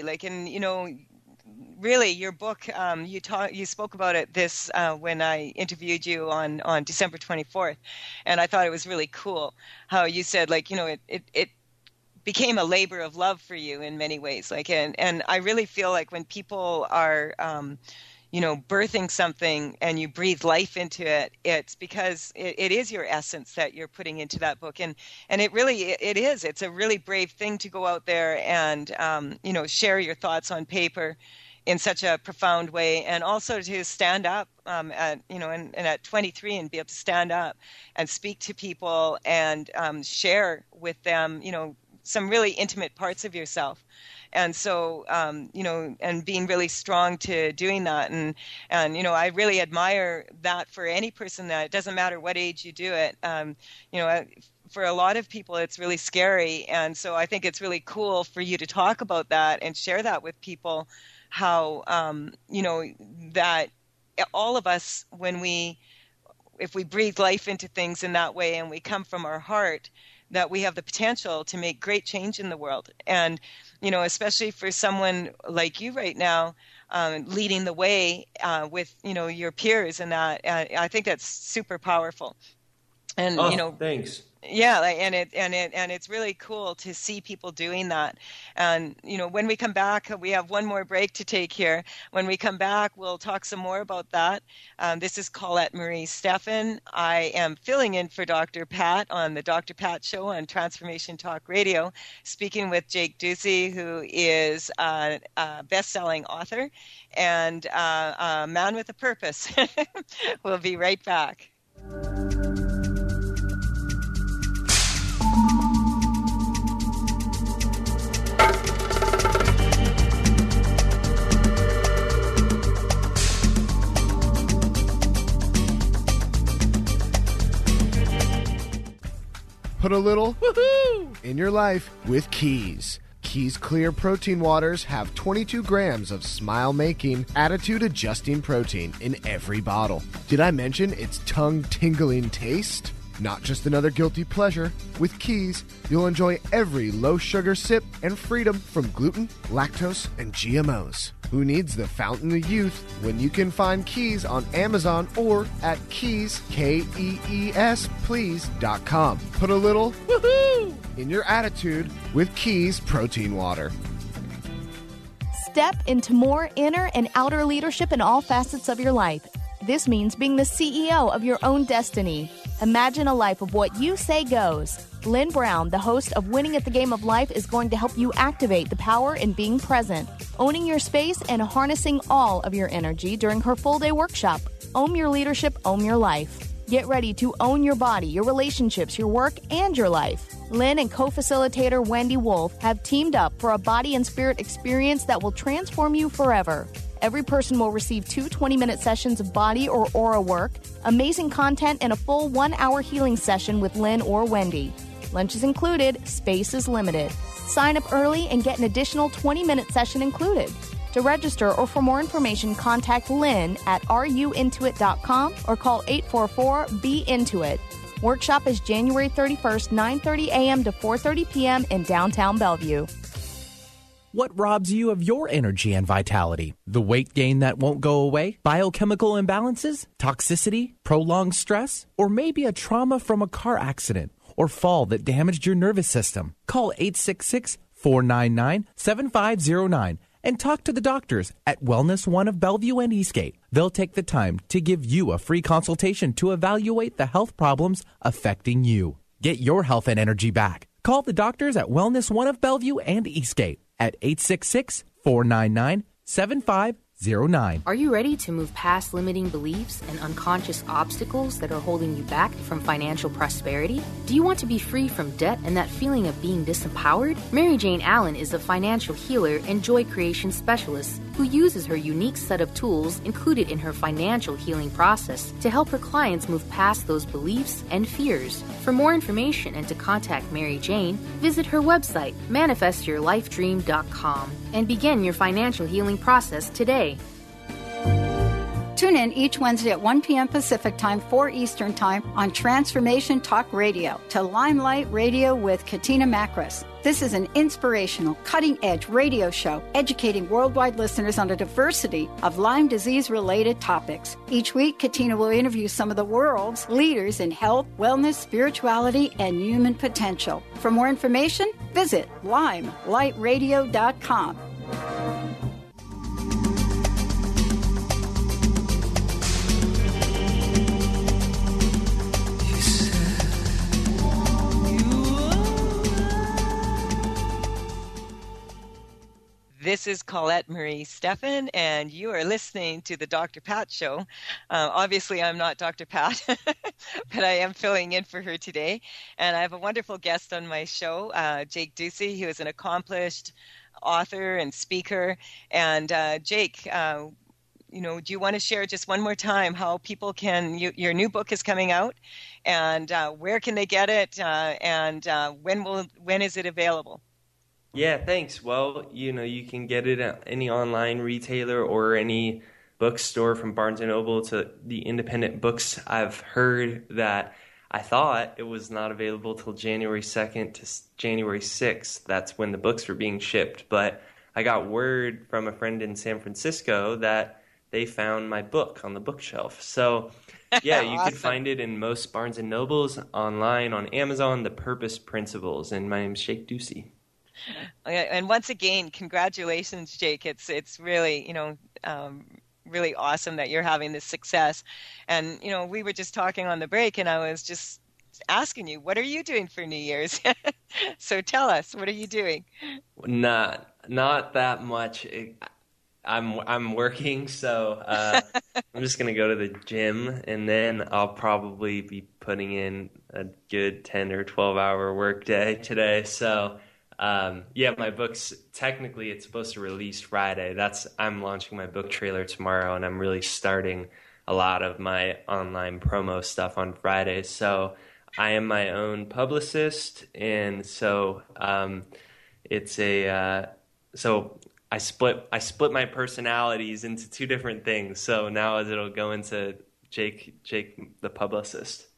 D: Really, your book, you spoke about it when I interviewed you on December 24th, and I thought it was really cool how you said, it became a labor of love for you in many ways. And I really feel like when people are, birthing something and you breathe life into it, it's because it is your essence that you're putting into that book. And it's a really brave thing to go out there and, share your thoughts on paper in such a profound way, and also to stand up at 23 and be able to stand up and speak to people and share with them, some really intimate parts of yourself. And so, and being really strong to doing that. And I really admire that for any person, that it doesn't matter what age you do it. For a lot of people, it's really scary. And so I think it's really cool for you to talk about that and share that with people, how, that all of us, if we breathe life into things in that way and we come from our heart, that we have the potential to make great change in the world. And, especially for someone like you right now, leading the way with, your peers and that, I think that's super powerful. And
E: thanks.
D: Yeah, and it's really cool to see people doing that. And when we come back, we have one more break to take here. When we come back, we'll talk some more about that. This is Colette Marie Steffen. I am filling in for Dr. Pat on the Dr. Pat Show on Transformation Talk Radio, speaking with Jake Ducey, who is a best-selling author and a man with a purpose. We'll be right back.
M: Put a little woohoo in your life with Keys. Keys Clear Protein Waters have 22 grams of smile-making, attitude-adjusting protein in every bottle. Did I mention its tongue-tingling taste? Not just another guilty pleasure. With Keys, you'll enjoy every low-sugar sip and freedom from gluten, lactose, and GMOs. Who needs the fountain of youth when you can find Keys on Amazon or at Keys, Kees, please.com. Put a little woohoo in your attitude with Keys Protein Water.
N: Step into more inner and outer leadership in all facets of your life. This means being the CEO of your own destiny. Imagine a life of what you say goes. Lynn Brown, the host of Winning at the Game of Life, is going to help you activate the power in being present, owning your space, and harnessing all of your energy during her full-day workshop. Own your leadership, own your life. Get ready to own your body, your relationships, your work, and your life. Lynn and co-facilitator Wendy Wolf have teamed up for a body and spirit experience that will transform you forever. Every person will receive 2 20-minute sessions of body or aura work, amazing content, and a full 1-hour healing session with Lynn or Wendy. Lunch is included, space is limited. Sign up early and get an additional 20-minute session included. To register or for more information, contact Lynn at ruintuit.com or call 844-BE-INTUIT. Workshop is January 31st, 9:30 a.m. to 4:30 p.m. in downtown Bellevue.
O: What robs you of your energy and vitality? The weight gain that won't go away? Biochemical imbalances? Toxicity? Prolonged stress? Or maybe a trauma from a car accident or fall that damaged your nervous system? Call 866-499-7509 and talk to the doctors at Wellness One of Bellevue and Eastgate. They'll take the time to give you a free consultation to evaluate the health problems affecting you. Get your health and energy back. Call the doctors at Wellness One of Bellevue and Eastgate at 866-499-7509.
A: Are you ready to move past limiting beliefs and unconscious obstacles that are holding you back from financial prosperity? Do you want to be free from debt and that feeling of being disempowered? Mary Jane Allen is a financial healer and joy creation specialist who uses her unique set of tools included in her financial healing process to help her clients move past those beliefs and fears. For more information and to contact Mary Jane, visit her website, manifestyourlifedream.com, and begin your financial healing process today.
G: Tune in each Wednesday at 1 p.m. Pacific Time, 4 Eastern Time on Transformation Talk Radio to Limelight Radio with Katina Makris. This is an inspirational, cutting-edge radio show educating worldwide listeners on a diversity of Lyme disease-related topics. Each week, Katina will interview some of the world's leaders in health, wellness, spirituality, and human potential. For more information, visit limelightradio.com.
D: This is Colette Marie Steffen, and you are listening to the Dr. Pat Show. Obviously, I'm not Dr. Pat, but I am filling in for her today. And I have a wonderful guest on my show, Jake Ducey, who is an accomplished author and speaker. And Jake, do you want to share just one more time how people can, your new book is coming out, and where can they get it, and when is it available?
E: Yeah, thanks. Well, you can get it at any online retailer or any bookstore, from Barnes & Noble to the independent books. I've heard that I thought it was not available till January 2nd to January 6th. That's when the books were being shipped. But I got word from a friend in San Francisco that they found my book on the bookshelf. So yeah, you
D: Awesome.
E: could find it in most Barnes & Nobles, online, on Amazon, The Purpose Principles. And my name's Jake Ducey.
D: And once again, congratulations, Jake. It's really, really awesome that you're having this success. And, we were just talking on the break, and I was just asking you, what are you doing for New Year's? So tell us, what are you doing?
E: Not that much. I'm working, so I'm just going to go to the gym, and then I'll probably be putting in a good 10 or 12-hour work day today. So, my book's technically it's supposed to release Friday. I'm launching my book trailer tomorrow, and I'm really starting a lot of my online promo stuff on Friday. So I am my own publicist, and so so I split my personalities into two different things. So now it'll go into Jake the publicist.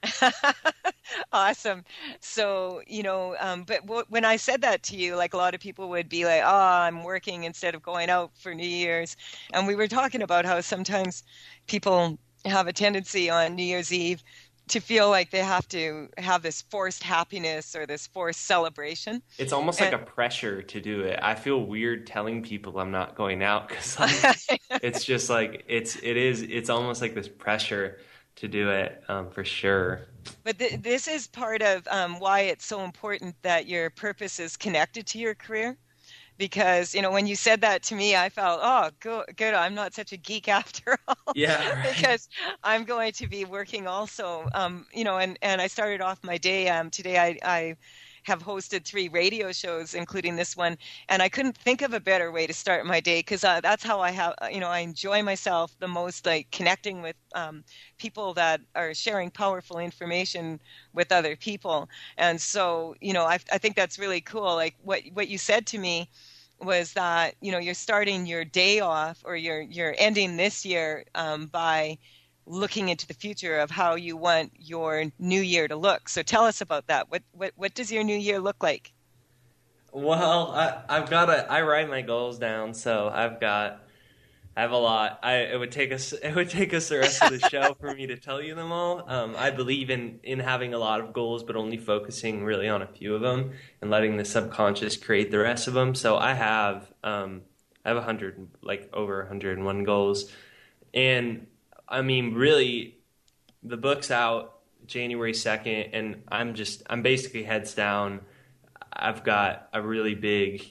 D: Awesome. So, but when I said that to you, like a lot of people would be like, I'm working instead of going out for New Year's. And we were talking about how sometimes people have a tendency on New Year's Eve to feel like they have to have this forced happiness or this forced celebration.
E: It's almost like a pressure to do it. I feel weird telling people I'm not going out because it's just like it's almost like this pressure to do it for sure.
D: But this is part of why it's so important that your purpose is connected to your career. Because, when you said that to me, I felt, good, I'm not such a geek after all.
E: Yeah, right.
D: Because I'm going to be working also, and I started off my day. Today I have hosted 3 radio shows, including this one, and I couldn't think of a better way to start my day because that's how I enjoy myself the most, like connecting with people that are sharing powerful information with other people. And so, I think that's really cool. Like what you said to me was that, you're starting your day off, or you're ending this year by looking into the future of how you want your new year to look. So tell us about that. What does your new year look like?
E: Well, I write my goals down, so I have a lot. It would take us the rest of the show for me to tell you them all. I believe in having a lot of goals, but only focusing really on a few of them and letting the subconscious create the rest of them. So I have 100, like over 101 goals, and I mean, really, the book's out January 2nd, and I'm basically heads down. I've got a really big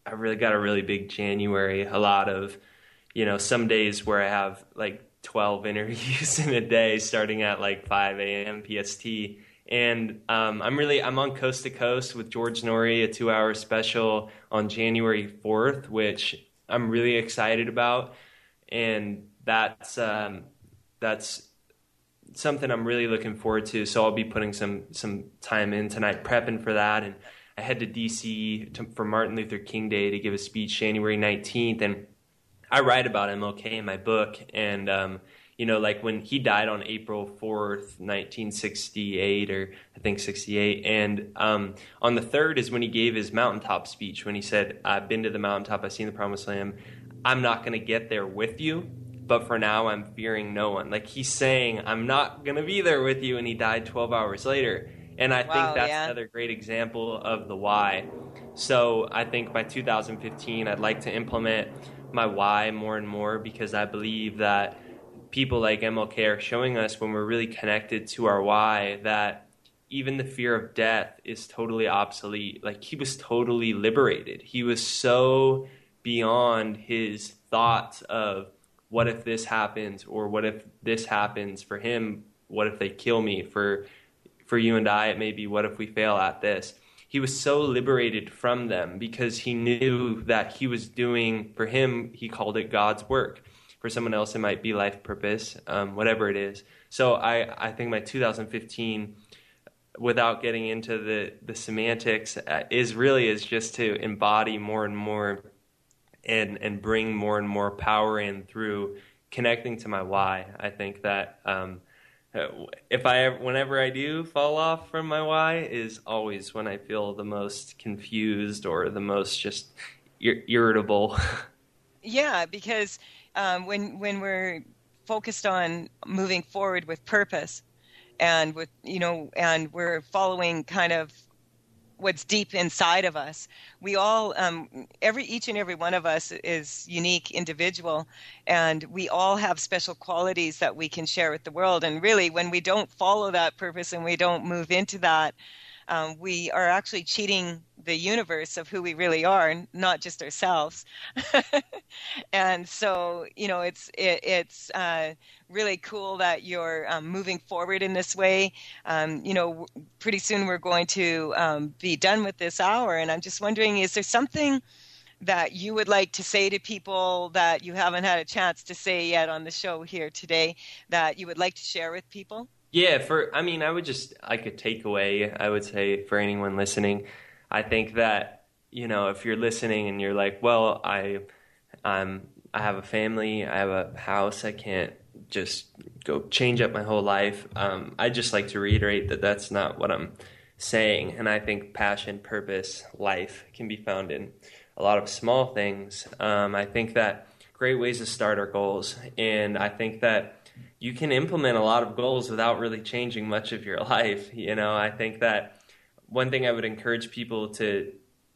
E: January, a lot of, some days where I have like 12 interviews in a day starting at like 5 a.m. PST. And I'm on Coast to Coast with George Norrie, a 2-hour special on January 4th, which I'm really excited about. And that's something I'm really looking forward to. So I'll be putting some time in tonight prepping for that. And I head to DC for Martin Luther King Day to give a speech January 19th. And I write about MLK in my book. And, like when he died on April 4th, 1968, or I think 68. And on the 3rd is when he gave his mountaintop speech, when he said, I've been to the mountaintop, I've seen the promised land. I'm not going to get there with you, but for now I'm fearing no one. Like he's saying, I'm not going to be there with you, and he died 12 hours later. And I think that's another great example of the why. So I think by 2015, I'd like to implement my why more and more, because I believe that people like MLK are showing us, when we're really connected to our why, that even the fear of death is totally obsolete. Like he was totally liberated. He was so beyond his thoughts of, what if this happens, or what if this happens for him? What if they kill me? For you and I, it may be, what if we fail at this? He was so liberated from them because he knew that he was doing, for him, he called it God's work. For someone else, it might be life purpose, whatever it is. So I think my 2015, without getting into the semantics, is just to embody more and more and bring more and more power in through connecting to my why. I think that whenever I do fall off from my why is always when I feel the most confused or the most just irritable.
D: Yeah, because when we're focused on moving forward with purpose, and with and we're following kind of what's deep inside of us. We all, each and every one of us is unique individual, and we all have special qualities that we can share with the world. And really, when we don't follow that purpose and we don't move into that, we are actually cheating the universe of who we really are, not just ourselves. And so, it's really cool that you're moving forward in this way. Pretty soon we're going to be done with this hour, and I'm just wondering, is there something that you would like to say to people that you haven't had a chance to say yet on the show here today that you would like to share with people?
E: Yeah, I would just, like a takeaway, I would say for anyone listening, I think that, if you're listening and you're like, well, I have a family, I have a house, I can't just go change up my whole life. I'd just like to reiterate that that's not what I'm saying. And I think passion, purpose, life can be found in a lot of small things. I think that great ways to start are goals. And I think that you can implement a lot of goals without really changing much of your life. I think that one thing I would encourage people to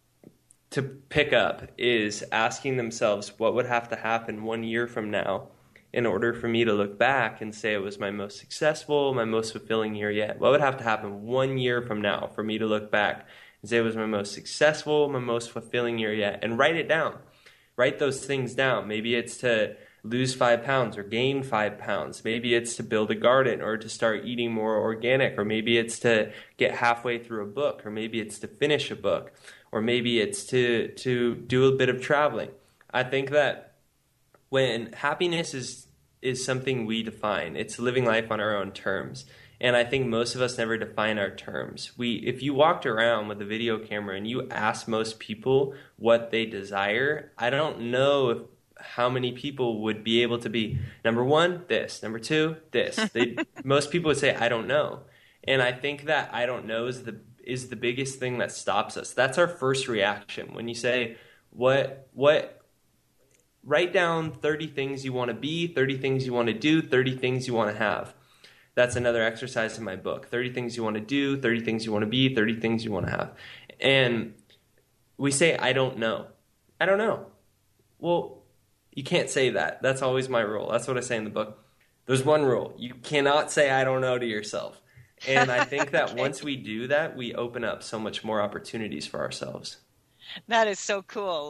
E: pick up is asking themselves what would have to happen 1 year from now in order for me to look back and say it was my most successful, my most fulfilling year yet. What would have to happen 1 year from now for me to look back and say it was my most successful, my most fulfilling year yet, and write it down. Write those things down. Maybe it's to lose 5 pounds or gain 5 pounds. Maybe it's to build a garden or to start eating more organic, or maybe it's to get halfway through a book, or maybe it's to finish a book, or maybe it's to do a bit of traveling. I think that when happiness is something we define, it's living life on our own terms. And I think most of us never define our terms. If you walked around with a video camera and you asked most people what they desire, I don't know how many people would be able to be, number one, this, number two, this. Most people would say, I don't know. And I think that I don't know is the biggest thing that stops us. That's our first reaction. When you say, write down 30 things you want to be, 30 things you want to do, 30 things you want to have. That's another exercise in my book. 30 things you want to do, 30 things you want to be, 30 things you want to have. And we say, I don't know. I don't know. Well, you can't say that. That's always my rule. That's what I say in the book. There's one rule. You cannot say I don't know to yourself. And I think that okay. Once we do that, we open up so much more opportunities for ourselves.
D: That is so cool.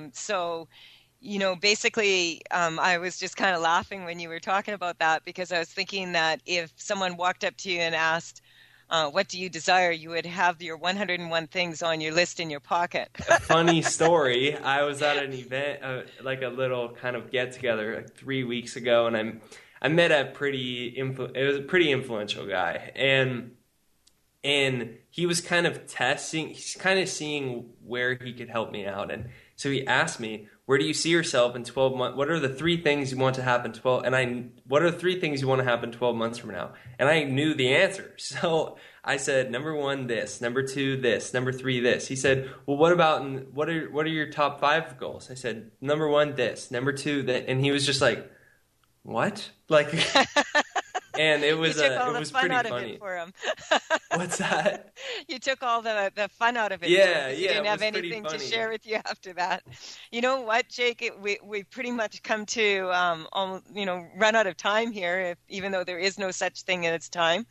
D: Basically, I was just kind of laughing when you were talking about that, because I was thinking that if someone walked up to you and asked, what do you desire, you would have your 101 things on your list in your pocket.
E: A funny story. I was at an event, like a little kind of get-together like 3 weeks ago, and I met it was a pretty influential guy. And he was kind of seeing where he could help me out. And so he asked me, where do you see yourself in 12 months? What are the 3 things you want to happen what are the 3 things you want to happen 12 months from now? And I knew the answer. So I said, number 1, this, number 2, this, number 3, this. He said, well, what are your top 5 goals? I said, number 1, this, number 2, that. And he was just like, what? Like, and it was pretty funny
D: for him.
E: What's that?
D: You took all the fun out of it.
E: Yeah,
D: you didn't have anything to share with you after that. You know what, Jake? We pretty much come to run out of time here, even though there is no such thing as time.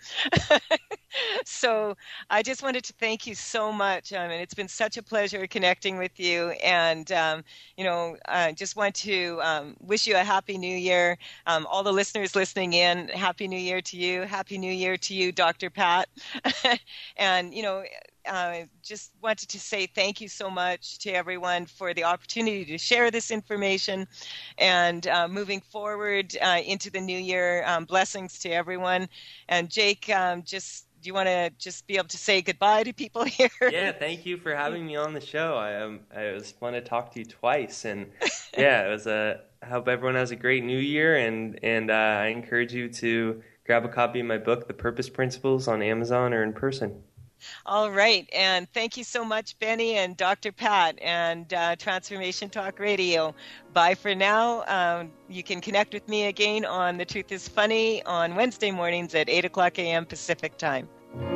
D: So I just wanted to thank you so much. It's been such a pleasure connecting with you, and I just want to wish you a happy New Year. All the listeners listening in, happy New Year to you. Happy New Year to you, Dr. Pat. And just wanted to say thank you so much to everyone for the opportunity to share this information, and moving forward into the new year, blessings to everyone. And Jake, do you want to just be able to say goodbye to people here?
E: Yeah, thank you for having me on the show. It was fun to talk to you twice, and yeah, it was I hope everyone has a great New Year, and I encourage you to grab a copy of my book, The Purpose Principles, on Amazon or in person.
D: All right. And thank you so much, Benny and Dr. Pat and Transformation Talk Radio. Bye for now. You can connect with me again on The Truth is Funny on Wednesday mornings at 8 o'clock a.m. Pacific Time.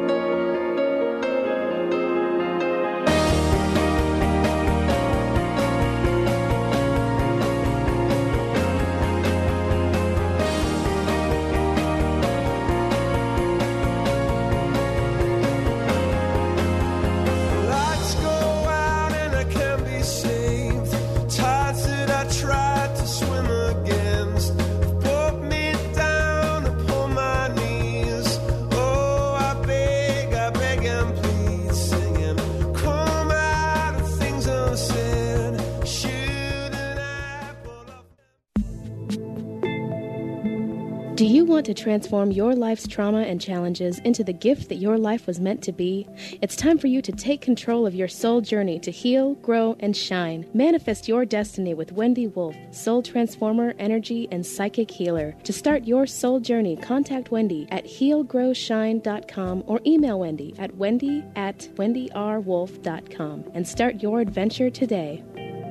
F: Do you want to transform your life's trauma and challenges into the gift that your life was meant to be? It's time for you to take control of your soul journey to heal, grow, and shine. Manifest your destiny with Wendy Wolf, soul transformer, energy, and psychic healer. To start your soul journey, contact Wendy at healgrowshine.com or email Wendy at wendy@wendyrwolf.com and start your adventure today.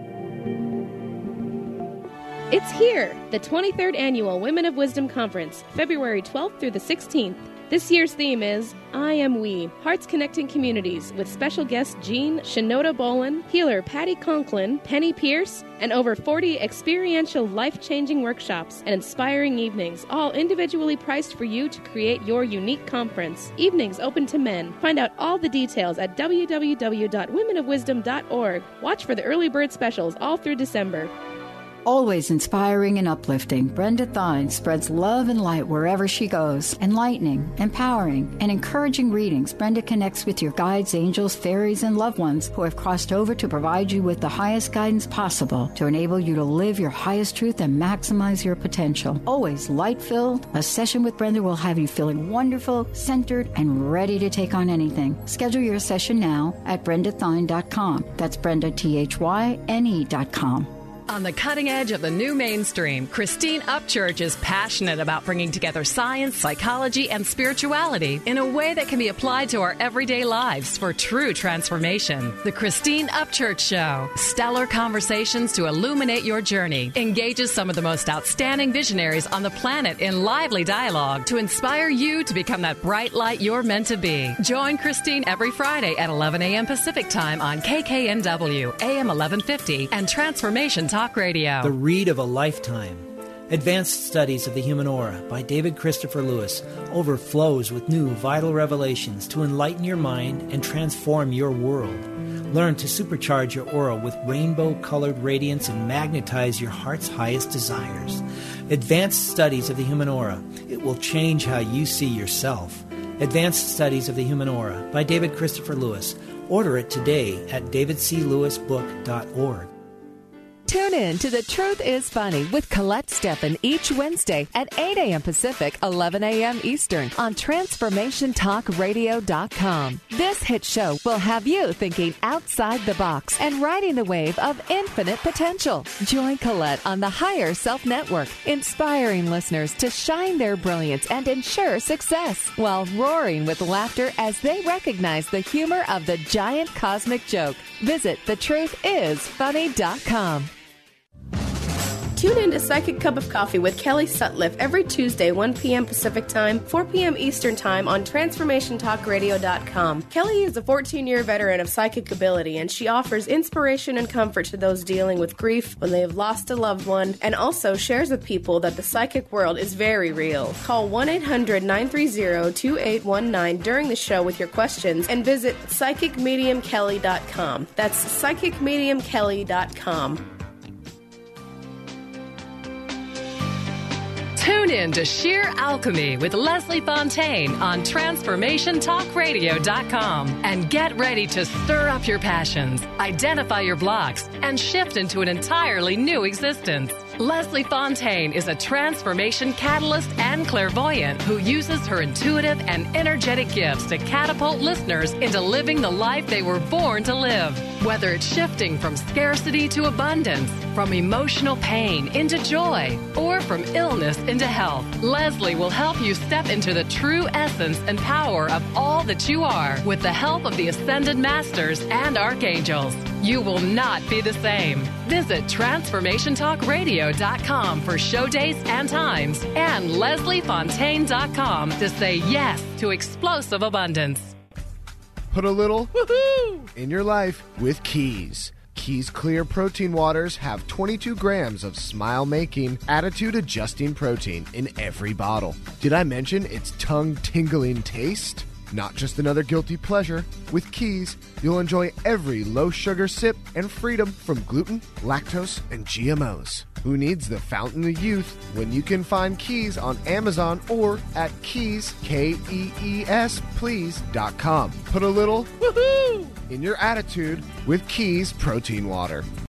F: It's here, the 23rd Annual Women of Wisdom Conference, February 12th through the 16th. This year's theme is I Am We, Hearts Connecting Communities, with special guests Jean Shinoda Bolin, healer Patty Conklin, Penny Pierce, and over 40 experiential life-changing workshops and inspiring evenings, all individually priced for you to create your unique conference. Evenings open to men. Find out all the details at www.womenofwisdom.org. Watch for the early bird specials all through December.
G: Always inspiring and uplifting, Brenda Thine spreads love and light wherever she goes. Enlightening, empowering, and encouraging readings, Brenda connects with your guides, angels, fairies, and loved ones who have crossed over to provide you with the highest guidance possible to enable you to live your highest truth and maximize your potential. Always light-filled, a session with Brenda will have you feeling wonderful, centered, and ready to take on anything. Schedule your session now at BrendaThine.com. That's BrendaThyne.com.
H: On the cutting edge of the new mainstream, Christine Upchurch is passionate about bringing together science, psychology, and spirituality in a way that can be applied to our everyday lives for true transformation. The Christine Upchurch Show, stellar conversations to illuminate your journey, engages some of the most outstanding visionaries on the planet in lively dialogue to inspire you to become that bright light you're meant to be. Join Christine every Friday at 11 a.m. Pacific Time on KKNW, AM 1150, and Transformation Talk Radio.
I: The Read of a Lifetime. Advanced Studies of the Human Aura by David Christopher Lewis overflows with new vital revelations to enlighten your mind and transform your world. Learn to supercharge your aura with rainbow-colored radiance and magnetize your heart's highest desires. Advanced Studies of the Human Aura. It will change how you see yourself. Advanced Studies of the Human Aura by David Christopher Lewis. Order it today at davidclewisbook.org.
P: Tune in to The Truth is Funny with Colette Steffen each Wednesday at 8 a.m. Pacific, 11 a.m. Eastern on TransformationTalkRadio.com. This hit show will have you thinking outside the box and riding the wave of infinite potential. Join Colette on the Higher Self Network, inspiring listeners to shine their brilliance and ensure success while roaring with laughter as they recognize the humor of the giant cosmic joke. Visit thetruthisfunny.com.
F: Tune in to Psychic Cup of Coffee with Kelly Sutliff every Tuesday, 1 p.m. Pacific Time, 4 p.m. Eastern Time on TransformationTalkRadio.com. Kelly is a 14-year veteran of psychic ability, and she offers inspiration and comfort to those dealing with grief when they have lost a loved one, and also shares with people that the psychic world is very real. Call 1-800-930-2819 during the show with your questions, and visit PsychicMediumKelly.com. That's PsychicMediumKelly.com.
H: Tune in to Sheer Alchemy with Leslie Fontaine on TransformationTalkRadio.com and get ready to stir up your passions, identify your blocks, and shift into an entirely new existence. Leslie Fontaine is a transformation catalyst and clairvoyant who uses her intuitive and energetic gifts to catapult listeners into living the life they were born to live. Whether it's shifting from scarcity to abundance, from emotional pain into joy, or from illness into health, Leslie will help you step into the true essence and power of all that you are with the help of the Ascended Masters and Archangels. You will not be the same. Visit TransformationTalkRadio.com for show dates and times and LeslieFontaine.com to say yes to explosive abundance.
M: Put a little woohoo in your life with Keys. Keys Clear Protein Waters have 22 grams of smile-making, attitude-adjusting protein in every bottle. Did I mention its tongue-tingling taste? Not just another guilty pleasure. With Keys, you'll enjoy every low-sugar sip and freedom from gluten, lactose, and GMOs. Who needs the fountain of youth when you can find Keys on Amazon or at Keys, Kees, please.com. Put a little woohoo in your attitude with Keys Protein Water.